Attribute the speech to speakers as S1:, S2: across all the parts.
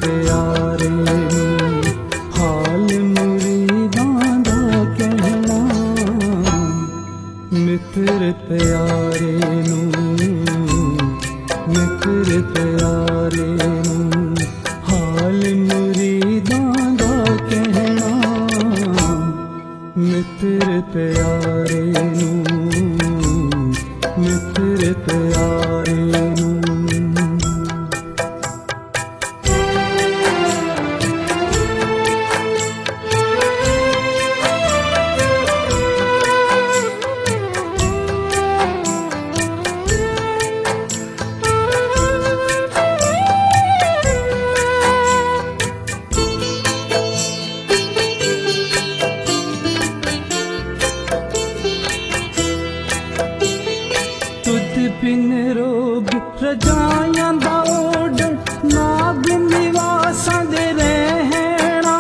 S1: प्यारे नूं हाल मुरीदां दा कहना। मित्र प्यारे नूं मित्र प्यारे नूं हाल मुरीदां दा कहना। मित्र प्यारे नूं मित्र प्यारे नूं। बिन रोग रजाइयां दा ओडर नाग निवासां दे रहना।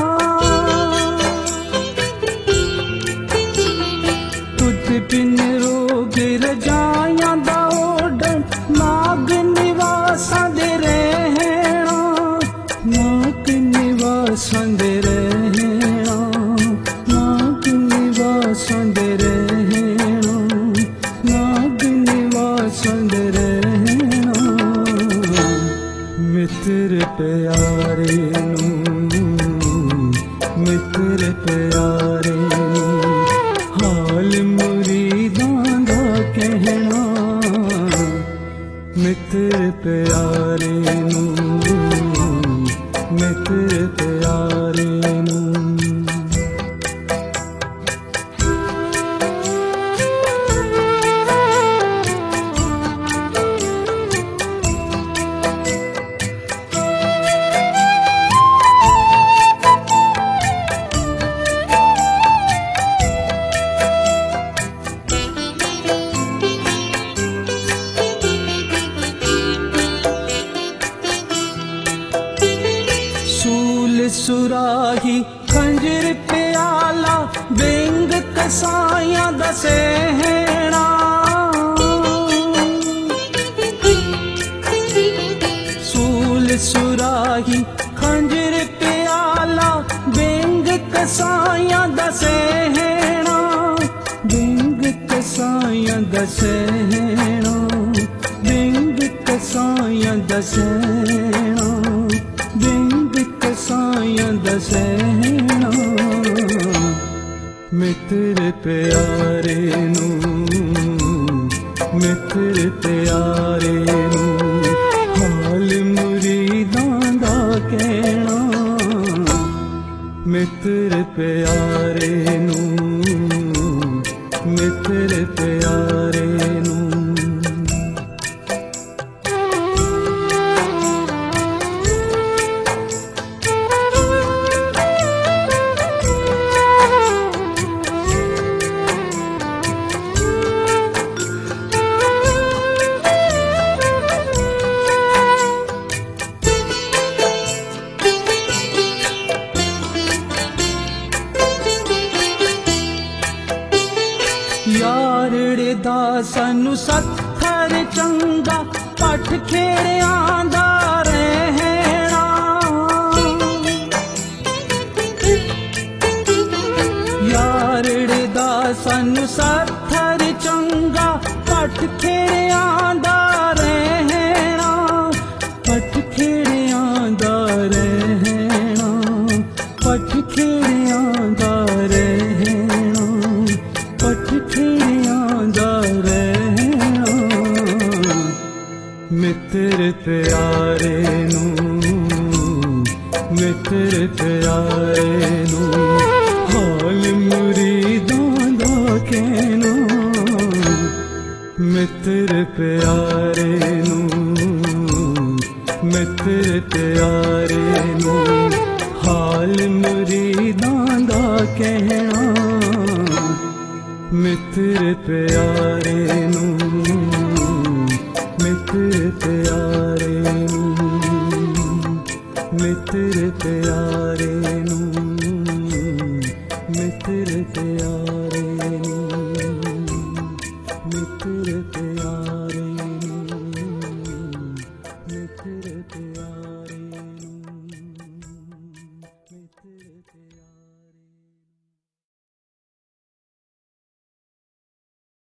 S1: तुझ बिन रोग रजाइयां दा ओडर नाग निवासां दे रहना। नाग निवासां दे रहना नाग निवासां दे रहना। नाग संग रहना। मित्र प्यारे नूं मित्र प्यारे नूं हाल मुरीदां दा कहना। मित्र प्यारे नूं मित्र प्यारे नूं। सुराही खंजर प्याला बेंग कसाइयां दा सहना। सूल सुराही खंजर प्याला बेंग कसाइयां दा सहना। बेंग कसाइयां दा सहना बेंग कसाइयां दा सहना। बेंग कसाइयां दा सहना। मित्र प्यारे नूं मित्र प्यारे नूं हाल मुरीदां दा कहना। मित्र प्यारे नूं मित्र प्यारे नूं। यारड़े दा सानू सत्थर चंगा पट खेड़ियां दा रहना। यारड़े दा सानू सत्थर चंगा पट खेड़ियां दा रहना। पट खेड़ियां दा रहना पट खेड़ियां दा रहना। पट खेड़ियां दा रहना। मित्र प्यारे नूं मित्र प्यारे नूं हाल मुरीदां दा कहना। मित्र प्यारे नूं मित्र प्यारे नूं हाल मुरीदां दा कहना। मित्र प्यारे नूं मित्र प्यारे नूं मित्र प्यारे नूं मित्र प्यारे नूं मित्र प्यारे नूं मित्र प्यारे।